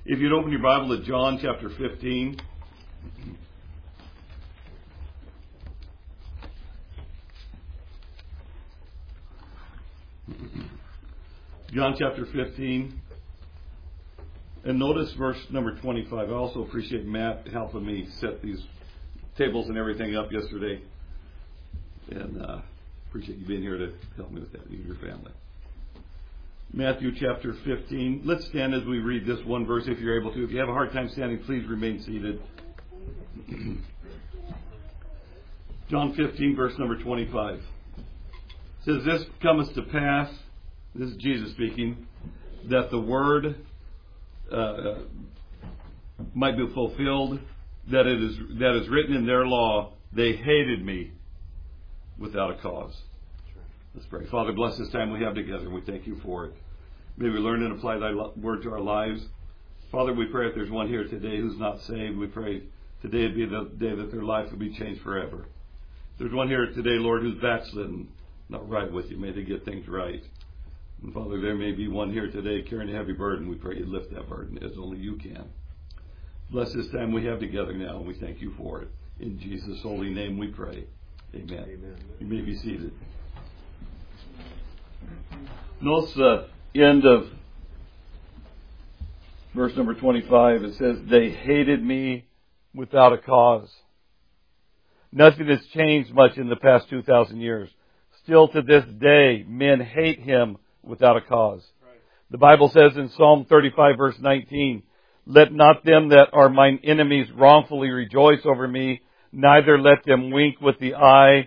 If you'd open your Bible to John chapter 15. John chapter 15. And notice verse number 25. I also appreciate Matt helping me set these tables and everything up yesterday. And appreciate you being here to help me with that, you and your family. Matthew chapter 15. Let's stand as we read this one verse if you're able to. If you have a hard time standing, please remain seated. John 15, verse number 25. It says, "This cometh to pass," this is Jesus speaking, "that the word might be fulfilled, that is written in their law, they hated me without a cause." Let's pray. Father, bless this time we have together, and we thank you for it. May we learn and apply thy word to our lives. Father, we pray if there's one here today who's not saved, we pray today would be the day that their life will be changed forever. If there's one here today, Lord, who's backslidden, not right with you, may they get things right. And Father, there may be one here today carrying a heavy burden. We pray you lift that burden as only you can. Bless this time we have together now, and we thank you for it. In Jesus' holy name we pray. Amen. Amen. You may be seated. Notice the end of verse number 25. It says, "They hated me without a cause." Nothing has changed much in the past 2,000 years. Still to this day, men hate him without a cause. Right. The Bible says in Psalm 35, verse 19, "Let not them that are mine enemies wrongfully rejoice over me, neither let them wink with the eye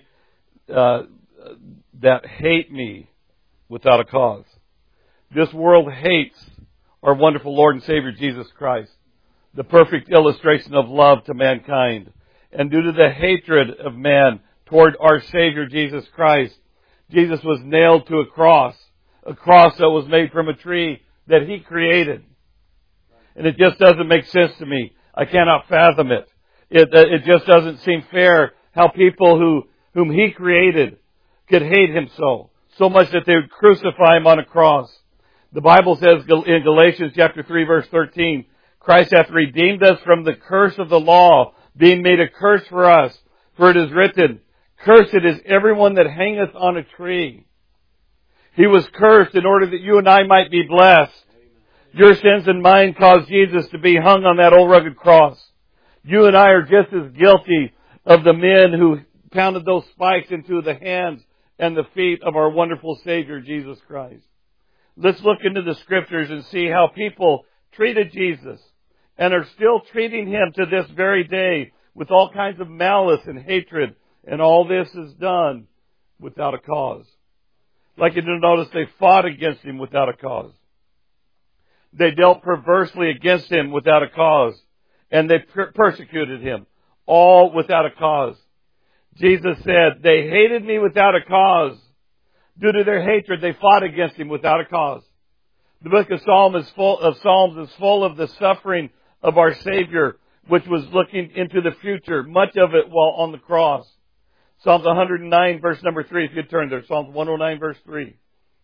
that hate me without a cause." This world hates our wonderful Lord and Savior Jesus Christ, the perfect illustration of love to mankind. And due to the hatred of man toward our Savior Jesus Christ, Jesus was nailed to a cross that was made from a tree that He created. And it just doesn't make sense to me. I cannot fathom it. It just doesn't seem fair how people whom He created could hate Him so much that they would crucify Him on a cross. The Bible says in Galatians chapter 3, verse 13, "Christ hath redeemed us from the curse of the law, being made a curse for us. For it is written, Cursed is everyone that hangeth on a tree." He was cursed in order that you and I might be blessed. Your sins and mine caused Jesus to be hung on that old rugged cross. You and I are just as guilty of the men who pounded those spikes into the hands and the feet of our wonderful Savior, Jesus Christ. Let's look into the Scriptures and see how people treated Jesus and are still treating Him to this very day with all kinds of malice and hatred. And all this is done without a cause. Like you notice, they fought against Him without a cause. They dealt perversely against Him without a cause. And they persecuted Him, all without a cause. Jesus said, "They hated me without a cause." Due to their hatred, they fought against Him without a cause. The book of Psalms is full of the suffering of our Savior, which was looking into the future, much of it while on the cross. Psalms 109, verse number 3, if you turn there. Psalms 109, verse 3.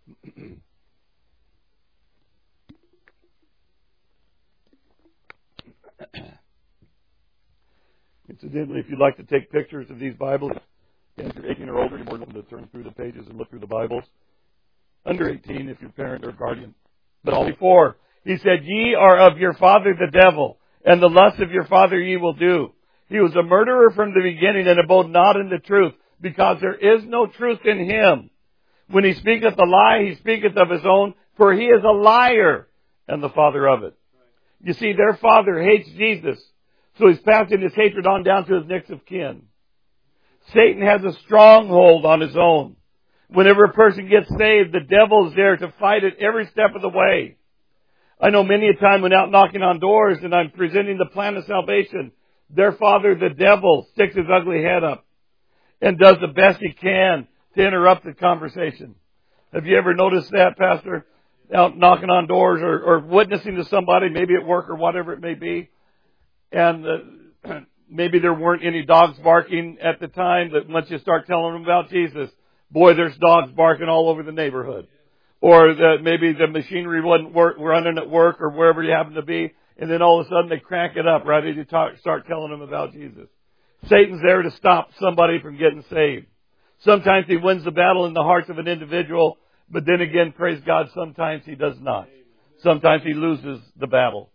Incidentally, if you'd like to take pictures of these Bibles, and if you're 18 or older, you're more than welcome to turn through the pages and look through the Bibles. Under 18, if you're a parent or guardian. But all before, He said, "Ye are of your father the devil, and the lust of your father ye will do. He was a murderer from the beginning, and abode not in the truth, because there is no truth in him. When he speaketh a lie, he speaketh of his own, for he is a liar, and the father of it." You see, their father hates Jesus, so he's passing his hatred on down to his next of kin. Satan has a stronghold on his own. Whenever a person gets saved, the devil is there to fight it every step of the way. I know many a time when out knocking on doors and I'm presenting the plan of salvation, their father, the devil, sticks his ugly head up and does the best he can to interrupt the conversation. Have you ever noticed that, Pastor? Out knocking on doors or witnessing to somebody, maybe at work or whatever it may be, and maybe there weren't any dogs barking at the time, but once you start telling them about Jesus, boy, there's dogs barking all over the neighborhood. Or that maybe the machinery wasn't running at work or wherever you happen to be, And then all of a sudden they crank it up right as you start telling them about Jesus. Satan's there to stop somebody from getting saved. Sometimes he wins the battle in the hearts of an individual, but then again, praise God, sometimes he does not. Sometimes he loses the battle.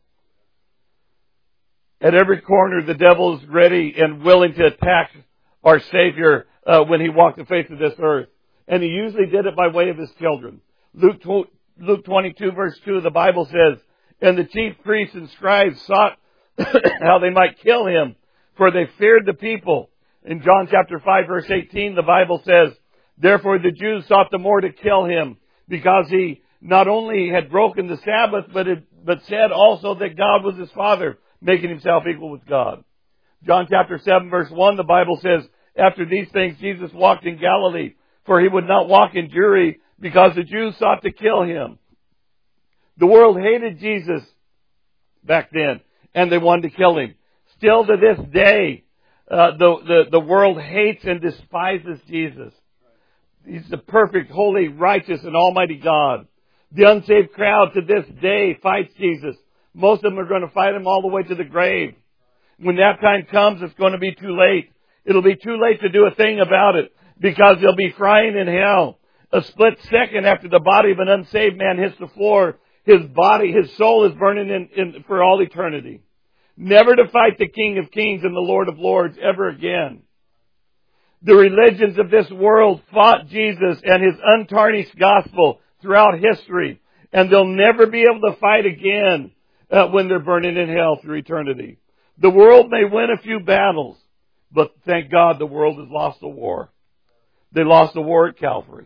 At every corner, the devil is ready and willing to attack our Savior when he walked the face of this earth. And he usually did it by way of his children. Luke 22 verse 2, the Bible says, "And the chief priests and scribes sought how they might kill him, for they feared the people." In John chapter 5 verse 18, the Bible says, "Therefore the Jews sought the more to kill him, because he not only had broken the Sabbath, but said also that God was his Father, making himself equal with God." John chapter 7 verse 1, the Bible says, "After these things Jesus walked in Galilee, for he would not walk in Jewry, because the Jews sought to kill him." The world hated Jesus back then, and they wanted to kill him. Still to this day, the world hates and despises Jesus. He's the perfect, holy, righteous, and almighty God. The unsaved crowd to this day fights Jesus. Most of them are going to fight him all the way to the grave. When that time comes, it's going to be too late. It'll be too late to do a thing about it, because they'll be frying in hell. A split second after the body of an unsaved man hits the floor, his soul is burning in for all eternity. Never to fight the King of Kings and the Lord of Lords ever again. The religions of this world fought Jesus and his untarnished gospel throughout history, and they'll never be able to fight again when they're burning in hell through eternity. The world may win a few battles, but thank God the world has lost the war. They lost the war at Calvary.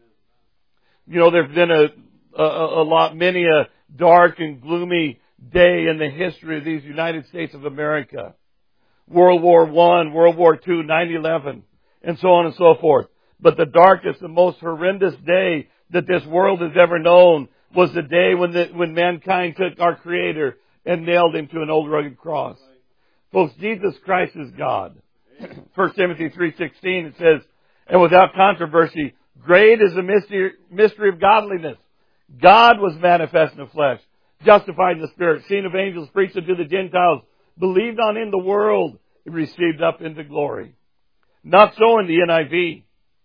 You know, there's been many a dark and gloomy day in the history of these United States of America. World War I, World War II, 9/11, and so on and so forth. But the darkest, the most horrendous day that this world has ever known was the day when mankind took our Creator and nailed him to an old rugged cross. Folks, Jesus Christ is God. 1 Timothy 3:16, it says, "And without controversy, great is the mystery of godliness. God was manifest in the flesh, justified in the Spirit, seen of angels, preached unto the Gentiles, believed on in the world, received up into glory." Not so in the NIV.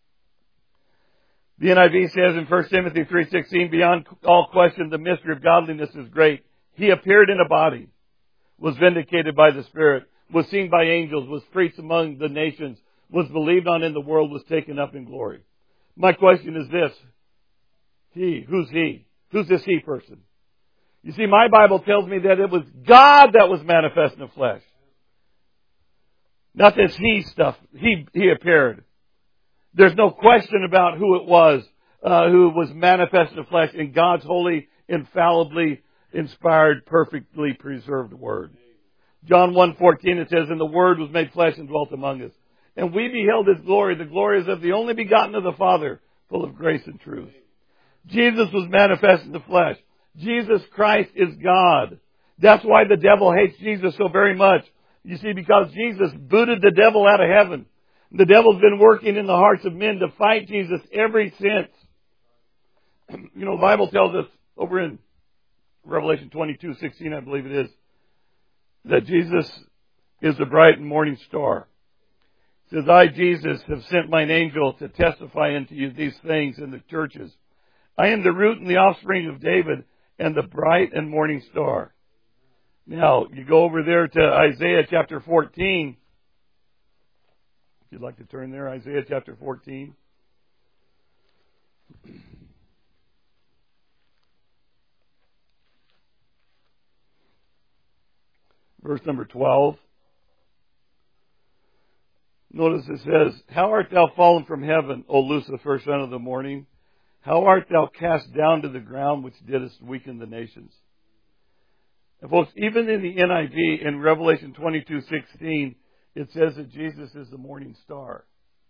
The NIV says in 1 Timothy 3:16, "Beyond all question, the mystery of godliness is great. He appeared in a body, was vindicated by the Spirit, was seen by angels, was preached among the nations, was believed on in the world, was taken up in glory." My question is this. Who's he? Who's this he person? You see, my Bible tells me that it was God that was manifest in the flesh. Not this he stuff. He appeared. There's no question about who it was who was manifest in the flesh in God's holy, infallibly inspired, perfectly preserved Word. John 1:14, it says, "And the Word was made flesh and dwelt among us. And we beheld His glory. The glory is of the only begotten of the Father, full of grace and truth." Jesus was manifest in the flesh. Jesus Christ is God. That's why the devil hates Jesus so very much. You see, because Jesus booted the devil out of heaven. The devil's been working in the hearts of men to fight Jesus ever since. You know, the Bible tells us over in Revelation 22:16, I believe it is, that Jesus is the bright and morning star. It says, "I, Jesus, have sent mine angel to testify unto you these things in the churches. I am the root and the offspring of David and the bright and morning star." Now, you go over there to Isaiah chapter 14. If you'd like to turn there, Isaiah chapter 14. Verse number 12. Notice it says, "How art thou fallen from heaven, O Lucifer, son of the morning? How art thou cast down to the ground, which didst weaken the nations?" And folks, even in the NIV, in Revelation 22:16, it says that Jesus is the morning star.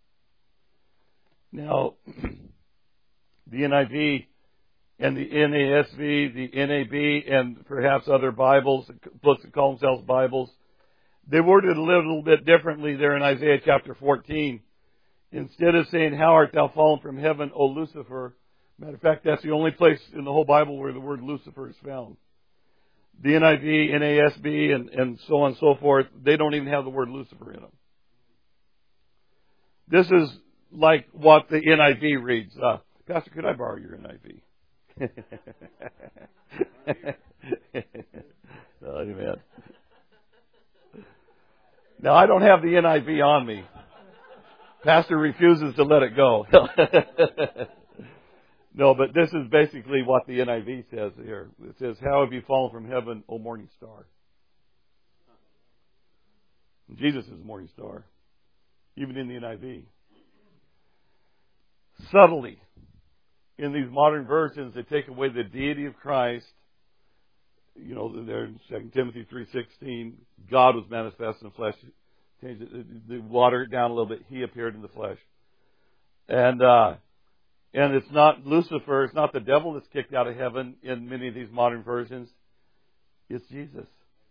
Now, the NIV and the NASV, the NAB, and perhaps other Bibles, books that call themselves Bibles, they worded it a little bit differently there in Isaiah chapter 14. Instead of saying, "How art thou fallen from heaven, O Lucifer," matter of fact, that's the only place in the whole Bible where the word Lucifer is found. The NIV, NASB, and so on and so forth, they don't even have the word Lucifer in them. This is like what the NIV reads. Pastor, could I borrow your NIV? Oh, amen. Now, I don't have the NIV on me. Pastor refuses to let it go. No, but this is basically what the NIV says here. It says, "How have you fallen from heaven, O morning star?" Jesus is the morning star, even in the NIV. Subtly, in these modern versions, they take away the deity of Christ. You know, there in 2 Timothy 3:16, God was manifest in the flesh. They water it down a little bit. He appeared in the flesh. And it's not Lucifer, it's not the devil that's kicked out of heaven in many of these modern versions. It's Jesus.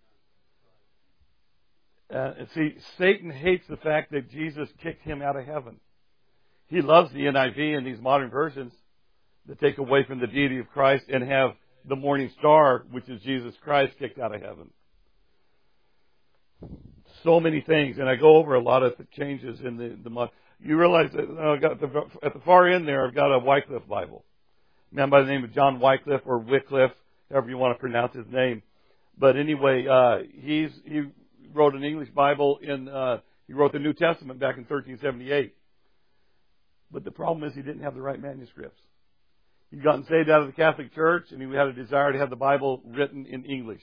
And see, Satan hates the fact that Jesus kicked him out of heaven. He loves the NIV and these modern versions that take away from the deity of Christ and have the morning star, which is Jesus Christ, kicked out of heaven. So many things, and I go over a lot of the changes in the you realize that at the far end there, I've got a Wycliffe Bible. A man by the name of John Wycliffe, or Wycliffe, however you want to pronounce his name. But anyway, he wrote an English Bible he wrote the New Testament back in 1378. But the problem is he didn't have the right manuscripts. He'd gotten saved out of the Catholic Church, and he had a desire to have the Bible written in English.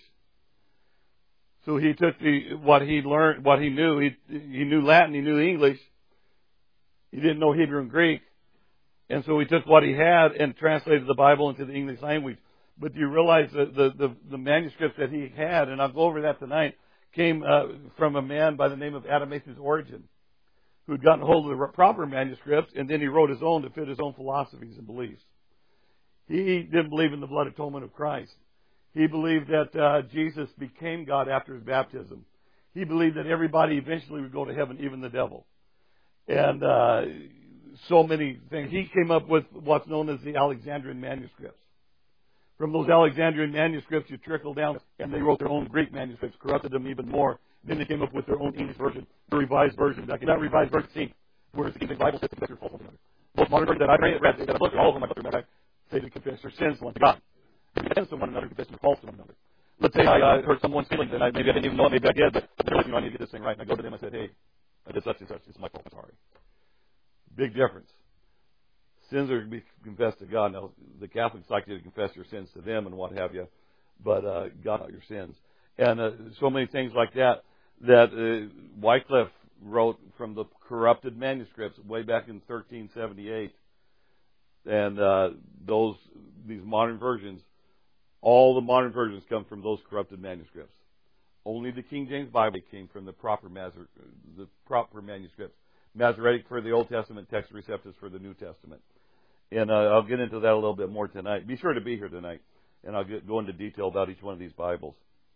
So he took what he learned, what he knew. He knew Latin, he knew English. He didn't know Hebrew and Greek. And so he took what he had and translated the Bible into the English language. But do you realize that the manuscripts that he had, and I'll go over that tonight, came from a man by the name of Athanasius Origen, who had gotten hold of the proper manuscripts, and then he wrote his own to fit his own philosophies and beliefs. He didn't believe in the blood atonement of Christ. He believed that Jesus became God after his baptism. He believed that everybody eventually would go to heaven, even the devil. And so many things. He came up with what's known as the Alexandrian manuscripts. From those Alexandrian manuscripts, you trickle down, and they wrote their own Greek manuscripts, corrupted them even more. Then they came up with their own English version, the revised version. That revised version, see, whereas the English Bible says confess your faults one another. Most modern versions that I've read, they got a book, all of them I go through, say to confess your sins one to God. Confess to one another, confess your faults to one another. Let's say I hurt someone's feelings, and maybe I didn't even know it, maybe I did, but I need to get this thing right. And I go to them and I said, hey, I did such and such, it's my fault, I'm sorry. Big difference. Sins are to be confessed to God. Now, the Catholics like you to confess your sins to them and what have you, but God not your sins. And so many things like that Wycliffe wrote from the corrupted manuscripts way back in 1378. And these modern versions, all the modern versions come from those corrupted manuscripts. Only the King James Bible came from the proper manuscripts. Masoretic for the Old Testament, Textus Receptus for the New Testament. And I'll get into that a little bit more tonight. Be sure to be here tonight, and I'll go into detail about each one of these Bibles.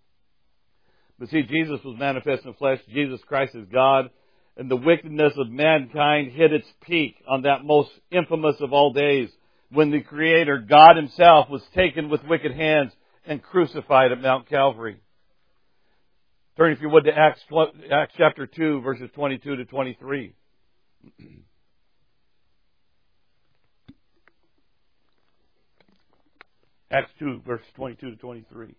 But see, Jesus was manifest in the flesh. Jesus Christ is God. And the wickedness of mankind hit its peak on that most infamous of all days, when the Creator, God Himself, was taken with wicked hands and crucified at Mount Calvary. Turn, if you would, to Acts chapter 2, verses 22 to 23. Acts 2, verses 22 to 23.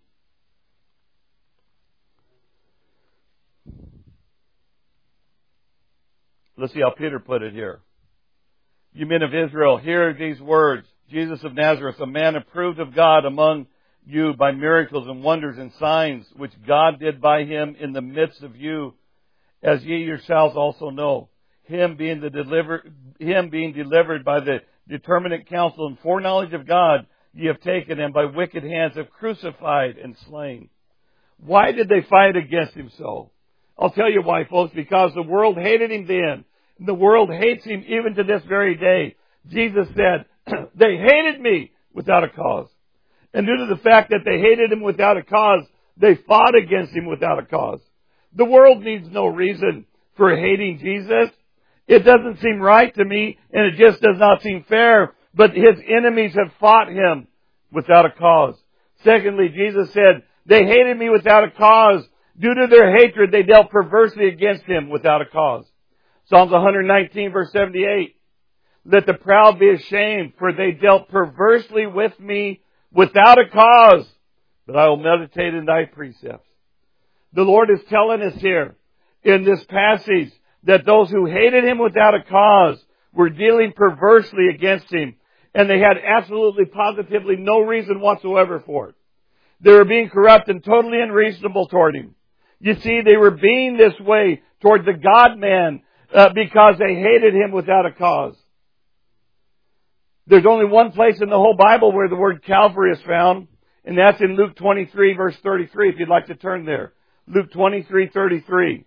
Let's see how Peter put it here. You men of Israel, hear these words. Jesus of Nazareth, a man approved of God among you by miracles and wonders and signs, which God did by him in the midst of you, as ye yourselves also know. Him being delivered by the determinate counsel and foreknowledge of God, ye have taken, and by wicked hands have crucified and slain. Why did they fight against him so? I'll tell you why, folks. Because the world hated him then. And the world hates him even to this very day. Jesus said, they hated me without a cause. And due to the fact that they hated him without a cause, they fought against him without a cause. The world needs no reason for hating Jesus. It doesn't seem right to me, and it just does not seem fair. But his enemies have fought him without a cause. Secondly, Jesus said They hated me without a cause. Due to their hatred, they dealt perversely against him without a cause. Psalms 119 verse 78. Let the proud be ashamed, for they dealt perversely with me without a cause. But I will meditate in thy precepts. The Lord is telling us here in this passage that those who hated him without a cause were dealing perversely against him. And they had absolutely, positively no reason whatsoever for it. They were being corrupt and totally unreasonable toward him. You see, they were being this way toward the God-man because they hated him without a cause. There's only one place in the whole Bible where the word Calvary is found, and that's in Luke 23, verse 33, if you'd like to turn there. Luke 23, 33.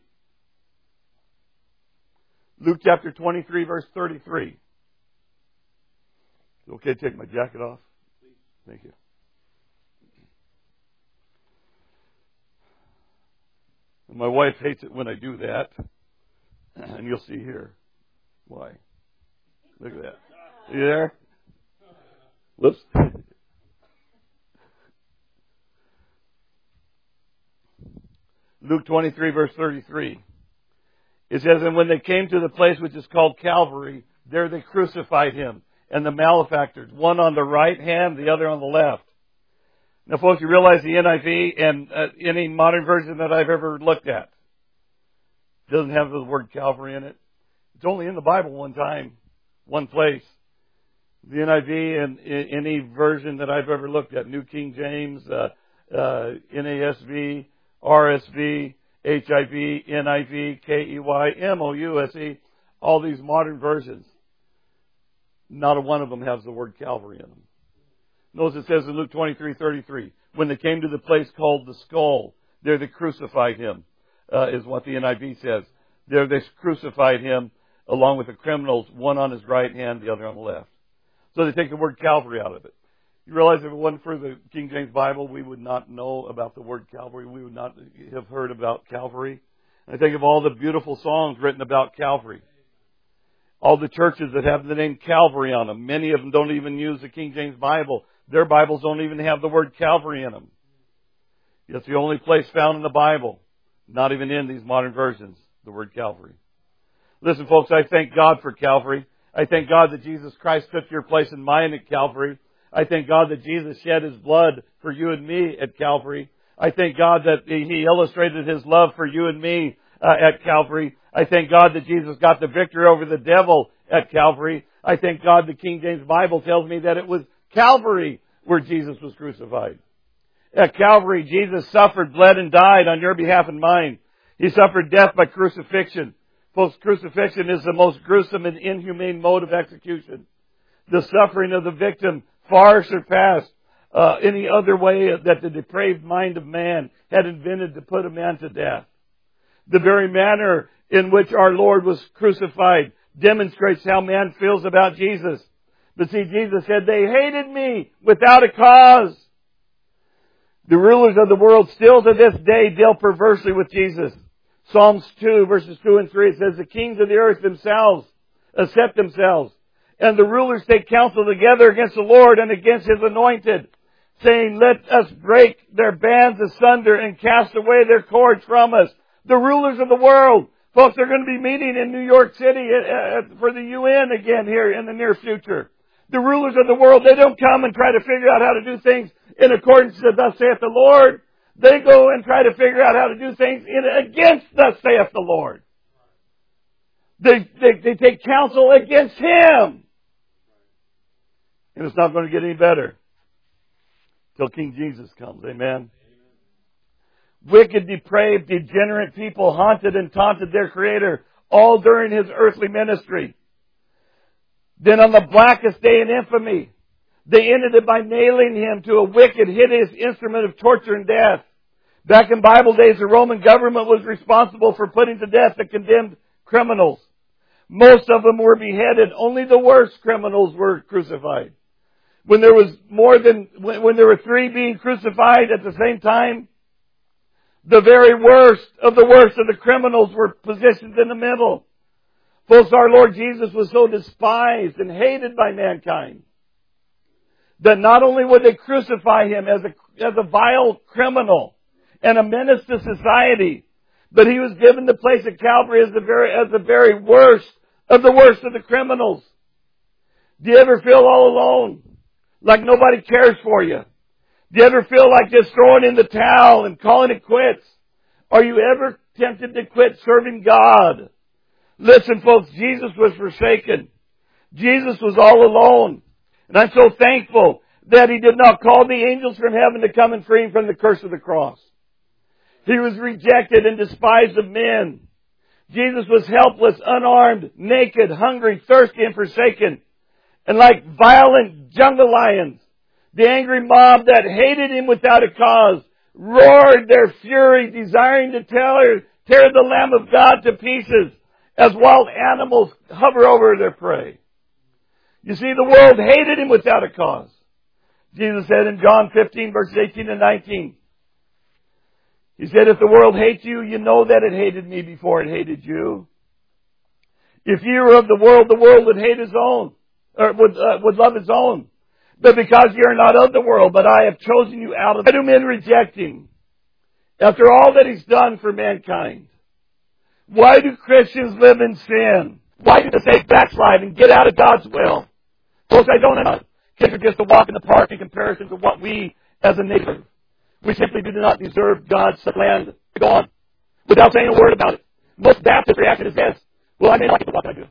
Luke chapter 23, verse 33. Okay, take my jacket off? Thank you. And my wife hates it when I do that. And you'll see here why. Look at that. You there? Whoops. Luke 23, verse 33. It says, and when they came to the place which is called Calvary, there they crucified him and the malefactors, one on the right hand, the other on the left. Now, folks, you realize the NIV and any modern version that I've ever looked at doesn't have the word Calvary in it. It's only in the Bible one time, one place. The NIV and any version that I've ever looked at, New King James, NASV, RSV, HIV, NIV, KEY, MOUSE, all these modern versions, not a one of them has the word Calvary in them. Notice it says in Luke 23:33, when they came to the place called the Skull, there they crucified him, is what the NIV says. There they crucified him along with the criminals, one on his right hand, the other on the left. So they take the word Calvary out of it. You realize if it wasn't for the King James Bible, we would not know about the word Calvary. We would not have heard about Calvary. And I think of all the beautiful songs written about Calvary. All the churches that have the name Calvary on them. Many of them don't even use the King James Bible. Their Bibles don't even have the word Calvary in them. It's the only place found in the Bible, not even in these modern versions, the word Calvary. Listen, folks, I thank God for Calvary. I thank God that Jesus Christ took your place and mine at Calvary. I thank God that Jesus shed his blood for you and me at Calvary. I thank God that he illustrated his love for you and me at Calvary. I thank God that Jesus got the victory over the devil at Calvary. I thank God the King James Bible tells me that it was Calvary where Jesus was crucified. At Calvary, Jesus suffered, bled, and died on your behalf and mine. He suffered death by crucifixion. Folks, crucifixion is the most gruesome and inhumane mode of execution. The suffering of the victim far surpassed any other way that the depraved mind of man had invented to put a man to death. The very manner in which our Lord was crucified demonstrates how man feels about Jesus. But see, Jesus said, they hated me without a cause. The rulers of the world still to this day deal perversely with Jesus. Psalms 2, verses 2 and 3, it says, the kings of the earth themselves set themselves, and the rulers take counsel together against the Lord and against his anointed, saying, let us break their bands asunder and cast away their cords from us. The rulers of the world. Folks, they're going to be meeting in New York City for the UN again here in the near future. The rulers of the world, they don't come and try to figure out how to do things in accordance to thus saith the Lord. They go and try to figure out how to do things against thus saith the Lord. They take counsel against him. And it's not going to get any better till King Jesus comes. Amen. Wicked, depraved, degenerate people haunted and taunted their Creator all during his earthly ministry. Then on the blackest day in infamy, they ended it by nailing him to a wicked, hideous instrument of torture and death. Back in Bible days, the Roman government was responsible for putting to death the condemned criminals. Most of them were beheaded. Only the worst criminals were crucified. When there were three being crucified at the same time, the very worst of the criminals were positioned in the middle. Folks, our Lord Jesus was so despised and hated by mankind that not only would they crucify him as a vile criminal and a menace to society. But he was given the place at Calvary as the very worst of the criminals. Do you ever feel all alone? Like nobody cares for you? Do you ever feel like just throwing in the towel and calling it quits? Are you ever tempted to quit serving God? Listen, folks, Jesus was forsaken. Jesus was all alone. And I'm so thankful that He did not call the angels from heaven to come and free Him from the curse of the cross. He was rejected and despised of men. Jesus was helpless, unarmed, naked, hungry, thirsty, and forsaken. And like violent jungle lions, the angry mob that hated Him without a cause roared their fury, desiring to tear the Lamb of God to pieces as wild animals hover over their prey. You see, the world hated Him without a cause. Jesus said in John 15, verses 18 and 19, He said, if the world hates you, you know that it hated Me before it hated you. If you were of the world would hate his own, or would love his own. But because you are not of the world, but I have chosen you out of it. Why do men reject Him? After all that He's done for mankind. Why do Christians live in sin? Why do the saints backslide and get out of God's will? Folks, I don't know. Kids are just a walk in the park in comparison to what we as a nation. We simply do not deserve God's land to go on without saying a word about it. Most Baptist reaction is yes. Well, I may not get to what I do.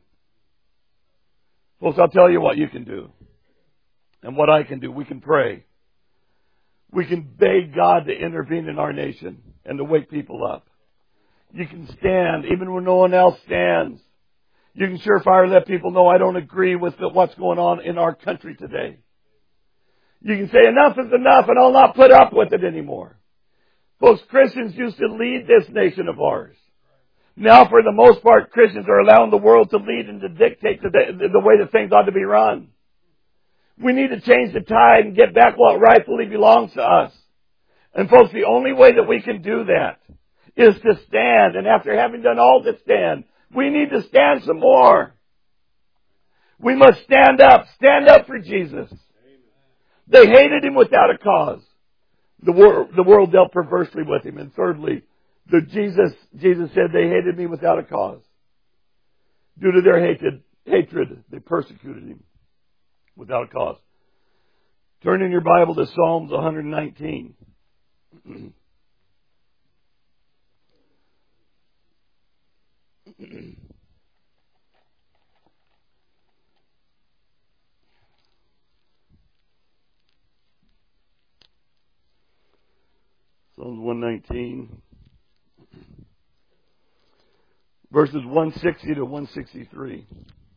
Folks, I'll tell you what you can do. And what I can do. We can pray. We can beg God to intervene in our nation and to wake people up. You can stand even when no one else stands. You can surefire let people know I don't agree with what's going on in our country today. You can say enough is enough and I'll not put up with it anymore. Folks, Christians used to lead this nation of ours. Now, for the most part, Christians are allowing the world to lead and to dictate the way that things ought to be run. We need to change the tide and get back what rightfully belongs to us. And folks, the only way that we can do that is to stand. And after having done all to stand, we need to stand some more. We must stand up for Jesus. They hated Him without a cause. The world dealt perversely with Him. And thirdly, Jesus said they hated Me without a cause. Due to their hatred, they persecuted Him without a cause. Turn in your Bible to Psalms 119. Psalms 119. Verses 160 to 163.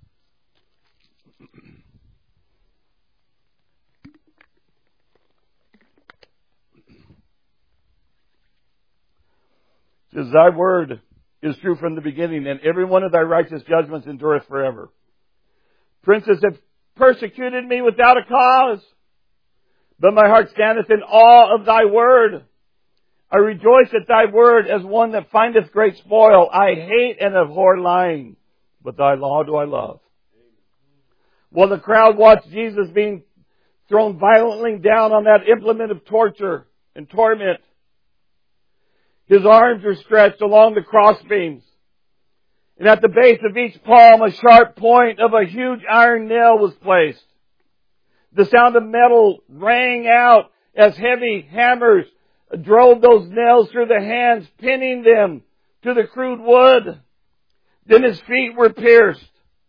It says, Thy word is true from the beginning, and every one of Thy righteous judgments endureth forever. Princes have persecuted me without a cause, but my heart standeth in awe of Thy word. I rejoice at Thy word as one that findeth great spoil. I hate and abhor lying, but Thy law do I love. While the crowd watched Jesus being thrown violently down on that implement of torture and torment, His arms were stretched along the crossbeams. And at the base of each palm, a sharp point of a huge iron nail was placed. The sound of metal rang out as heavy hammers drove those nails through the hands, pinning them to the crude wood. Then His feet were pierced.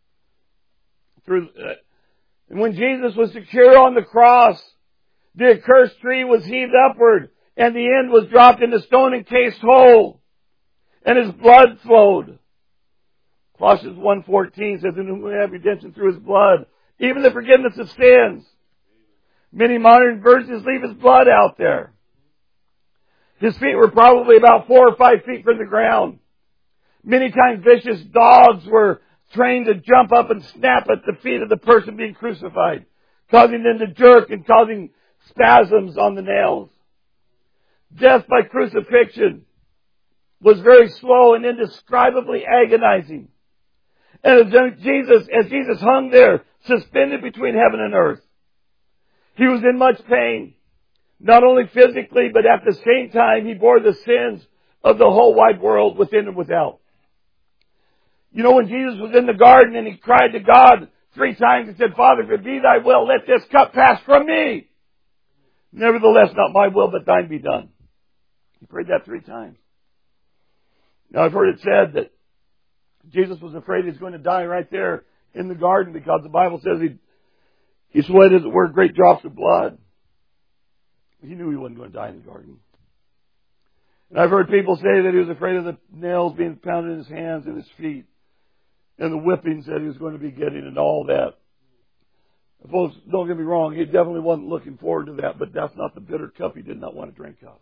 And when Jesus was secure on the cross, the accursed tree was heaved upward, and the end was dropped in the stone-encased hole, and His blood flowed. Colossians 1:14 says, in whom we have redemption through His blood, even the forgiveness of sins. Many modern versions leave His blood out there. His feet were probably about 4 or 5 feet from the ground. Many times vicious dogs were trained to jump up and snap at the feet of the person being crucified, causing them to jerk and causing spasms on the nails. Death by crucifixion was very slow and indescribably agonizing. And as Jesus hung there, suspended between heaven and earth, He was in much pain. Not only physically, but at the same time, He bore the sins of the whole wide world within and without. You know, when Jesus was in the garden and He cried to God 3 times and said, Father, if it be Thy will, let this cup pass from me. Nevertheless, not my will, but Thine be done. He prayed that 3 times. Now, I've heard it said that Jesus was afraid He was going to die right there in the garden because the Bible says He sweated, as it were, great drops of blood. He knew He wasn't going to die in the garden. And I've heard people say that He was afraid of the nails being pounded in His hands and His feet, and the whippings that He was going to be getting and all that. Folks, don't get me wrong, He definitely wasn't looking forward to that, but that's not the bitter cup He did not want to drink of.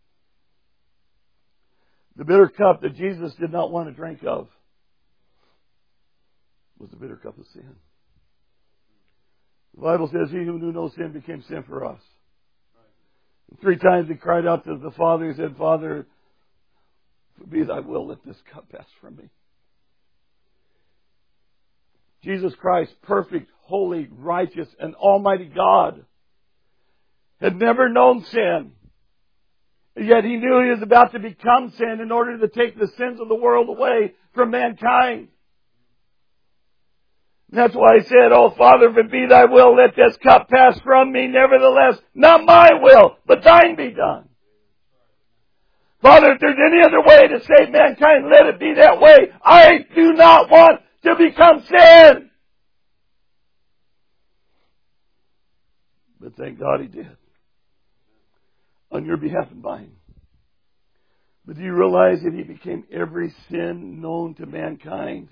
The bitter cup that Jesus did not want to drink of was the bitter cup of sin. The Bible says, He who knew no sin became sin for us. 3 times He cried out to the Father. He said, Father, if it be Thy will, let this cup pass from me. Jesus Christ, perfect, holy, righteous, and almighty God, had never known sin. Yet He knew He was about to become sin in order to take the sins of the world away from mankind. And that's why He said, Oh Father, if it be Thy will, let this cup pass from me. Nevertheless, not my will, but Thine be done. Father, if there's any other way to save mankind, let it be that way. I do not want to become sin. But thank God He did. On your behalf and mine. But do you realize that He became every sin known to mankind?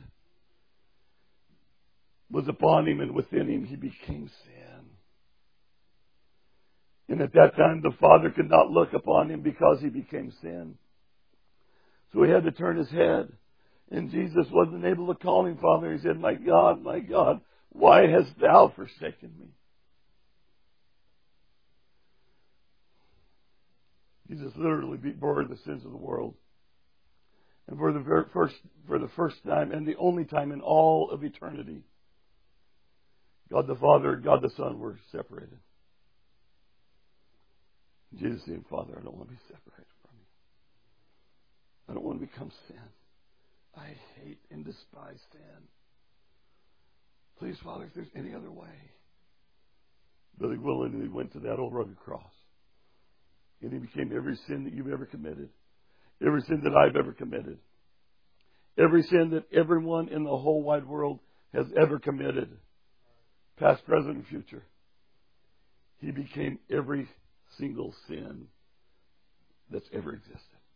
Was upon Him, and within Him He became sin. And at that time the Father could not look upon Him because He became sin. So He had to turn His head. And Jesus wasn't able to call Him Father. He said, my God, why hast Thou forsaken me? Jesus literally bore the sins of the world. And for the first time and the only time in all of eternity, God the Father and God the Son were separated. Jesus said, Father, I don't want to be separated from You. I don't want to become sin. I hate and despise sin. Please, Father, if there's any other way. But He willingly went to that old rugged cross. And He became every sin that you've ever committed. Every sin that I've ever committed. Every sin that everyone in the whole wide world has ever committed. Past, present, and future. He became every single sin that's ever existed.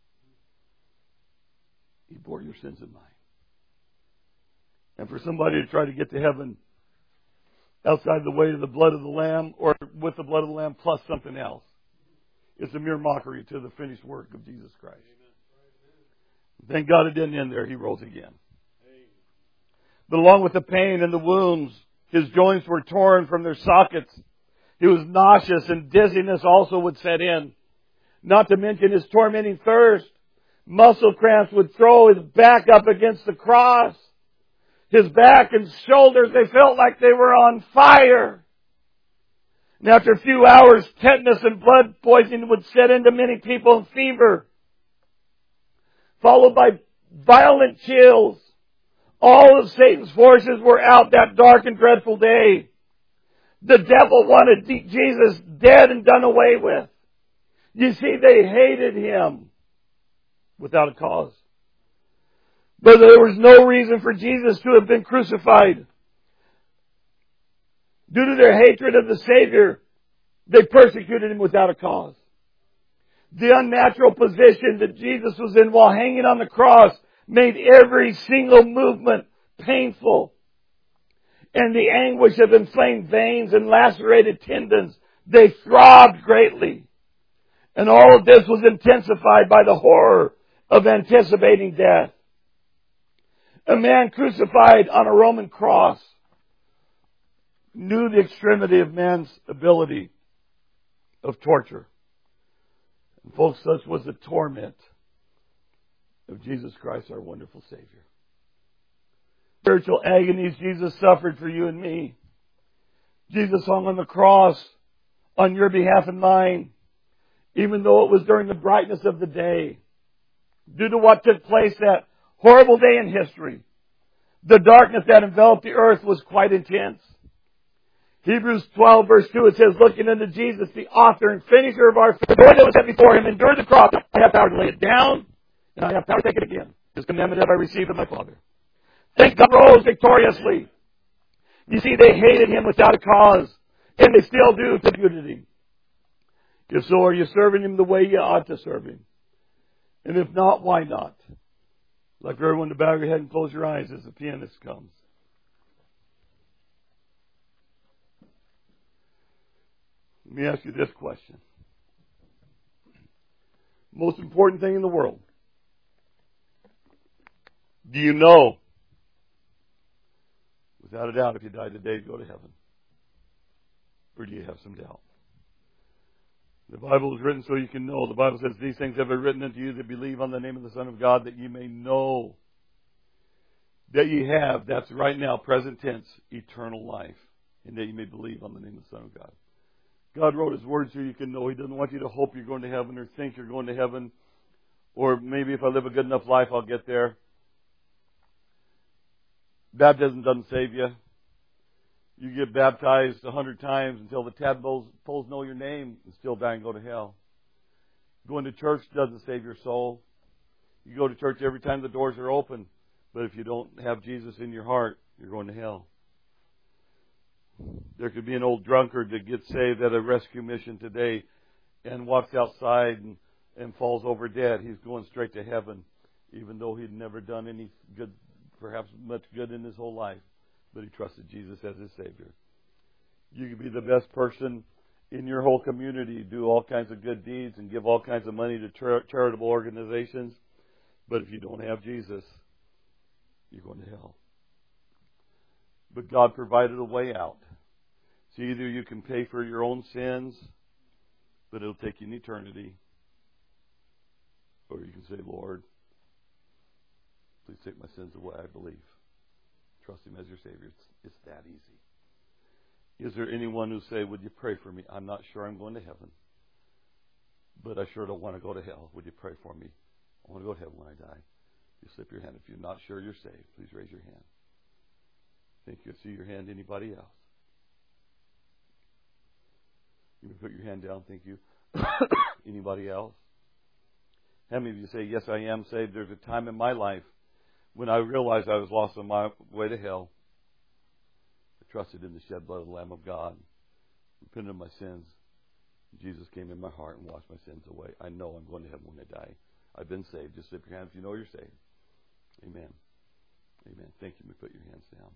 He bore your sins and mine. And for somebody to try to get to heaven outside the way of the blood of the Lamb, or with the blood of the Lamb plus something else, it's a mere mockery to the finished work of Jesus Christ. Thank God it didn't end there. He rose again. But along with the pain and the wounds, His joints were torn from their sockets. He was nauseous, and dizziness also would set in. Not to mention His tormenting thirst. Muscle cramps would throw His back up against the cross. His back and shoulders, they felt like they were on fire. And after a few hours, tetanus and blood poisoning would set into many people, and fever, followed by violent chills. All of Satan's forces were out that dark and dreadful day. The devil wanted Jesus dead and done away with. You see, they hated Him without a cause. But there was no reason for Jesus to have been crucified. Due to their hatred of the Savior, they persecuted Him without a cause. The unnatural position that Jesus was in while hanging on the cross made every single movement painful. And the anguish of inflamed veins and lacerated tendons, they throbbed greatly. And all of this was intensified by the horror of anticipating death. A man crucified on a Roman cross knew the extremity of man's ability of torture. And folks, such was the torment of Jesus Christ, our wonderful Savior. Spiritual agonies Jesus suffered for you and me. Jesus hung on the cross on your behalf and mine. even though it was during the brightness of the day. Due to what took place that horrible day in history, the darkness that enveloped the earth was quite intense. Hebrews 12 verse 2, it says, looking unto Jesus, the author and finisher of our faith, the Lord that was set before him, endured the cross. I have power to lay it down, and I have power to take it again. This commandment have I received of my Father. Thank God rose victoriously. You see, they hated him without a cause, and they still do to impunity. If so, are you serving him the way you ought to serve him? And if not, why not? I'd like for everyone to bow your head and close your eyes as the pianist comes. Let me ask you this question. Most important thing in the world. Do you know, without a doubt, if you died today, you'd go to heaven? Or do you have some doubt? The Bible is written so you can know. The Bible says, these things have I written unto you that believe on the name of the Son of God, that ye may know that ye have, that's right now, present tense, eternal life, and that ye may believe on the name of the Son of God. God wrote His Word so you can know. He doesn't want you to hope you're going to heaven or think you're going to heaven, or maybe if I live a good enough life, I'll get there. Baptism doesn't save you. You get baptized 100 times until the tadpoles know your name and still die and go to hell. Going to church doesn't save your soul. You go to church every time the doors are open, but if you don't have Jesus in your heart, you're going to hell. There could be an old drunkard that gets saved at a rescue mission today and walks outside and falls over dead. He's going straight to heaven, even though he'd never done any good, perhaps much good in his whole life. But he trusted Jesus as his Savior. You could be the best person in your whole community, do all kinds of good deeds and give all kinds of money to charitable organizations. But if you don't have Jesus, you're going to hell. But God provided a way out. So either you can pay for your own sins, but it'll take you an eternity. Or you can say, Lord, please take my sins away, I believe. Trust Him as your Savior. It's that easy. Is there anyone who say, would you pray for me? I'm not sure I'm going to heaven, but I sure don't want to go to hell. Would you pray for me? I want to go to heaven when I die. You slip your hand. If you're not sure you're saved, please raise your hand. Thank you. I see your hand. Anybody else? You can put your hand down. Thank you. Anybody else? How many of you say, yes, I am saved? There's a time in my life when I realized I was lost on my way to hell. I trusted in the shed blood of the Lamb of God, repented of my sins. Jesus came in my heart and washed my sins away. I know I'm going to heaven when I die. I've been saved. Just slip your hand if you know you're saved. Amen. Amen. Thank you. Put your hands down.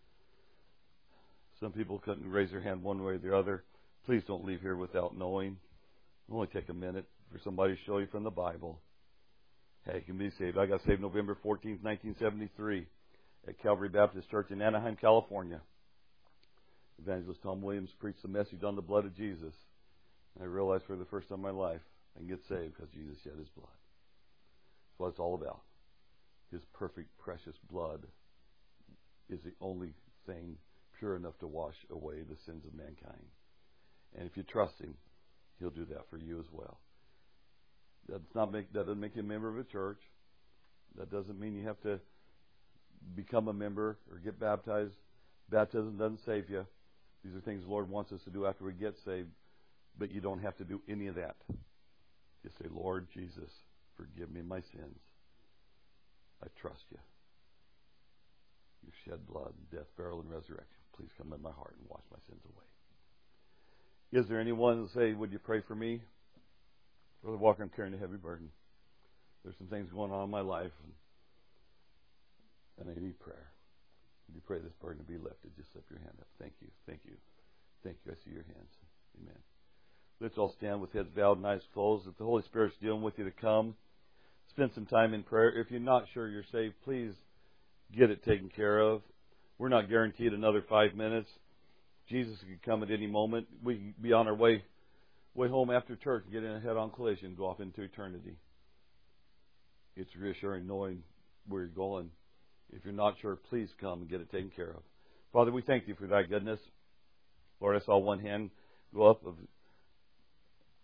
Some people couldn't raise their hand one way or the other. Please don't leave here without knowing. It'll only take a minute for somebody to show you from the Bible. Hey, you can be saved. I got saved November 14th, 1973 at Calvary Baptist Church in Anaheim, California. Evangelist Tom Williams preached the message on the blood of Jesus. And I realized for the first time in my life I can get saved because Jesus shed His blood. That's what it's all about. His perfect, precious blood is the only thing pure enough to wash away the sins of mankind. And if you trust Him, He'll do that for you as well. That doesn't make you a member of a church. That doesn't mean you have to become a member or get baptized. Baptism doesn't save you. These are things the Lord wants us to do after we get saved. But you don't have to do any of that. Just say, Lord Jesus, forgive me my sins. I trust you. You shed blood, death, burial, and resurrection. Please come in my heart and wash my sins away. Is there anyone who say, would you pray for me? Brother Walker, I'm carrying a heavy burden. There's some things going on in my life, and I need prayer. Would you pray this burden to be lifted? Just slip your hand up. Thank you. Thank you. Thank you. I see your hands. Amen. Let's all stand with heads bowed and eyes closed. If the Holy Spirit's dealing with you to come, spend some time in prayer. If you're not sure you're saved, please get it taken care of. We're not guaranteed another 5 minutes. Jesus could come at any moment. We can be on our way home after church and get in a head-on collision and go off into eternity. It's reassuring knowing where you're going. If you're not sure, please come and get it taken care of. Father, we thank you for thy goodness. Lord, I saw one hand go up of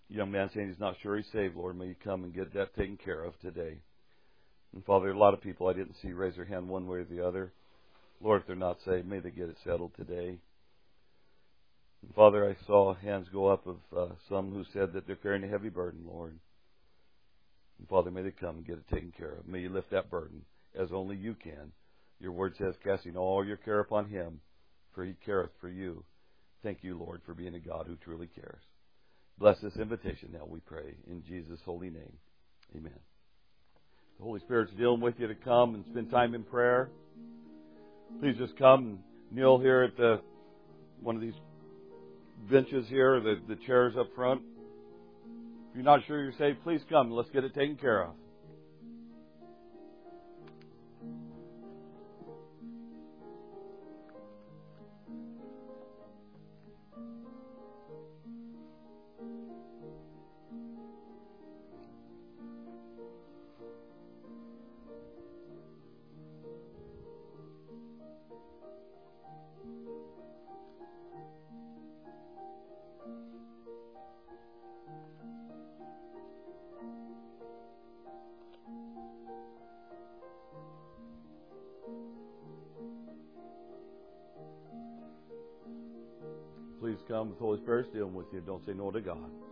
young man saying he's not sure he's saved, Lord, may you come and get that taken care of today. And Father, a lot of people I didn't see raise their hand one way or the other. Lord, if they're not saved, may they get it settled today. And Father, I saw hands go up of some who said that they're carrying a heavy burden, Lord. And Father, may they come and get it taken care of. May you lift that burden as only you can. Your word says, casting all your care upon him, for he careth for you. Thank you, Lord, for being a God who truly cares. Bless this invitation now, we pray, in Jesus' holy name. Amen. The Holy Spirit's dealing with you to come and spend time in prayer. Please just come and kneel here at one of these benches here, the chairs up front. If you're not sure you're saved, please come and let's get it taken care of. Please come with the Holy Spirit dealing with you. Don't say no to God.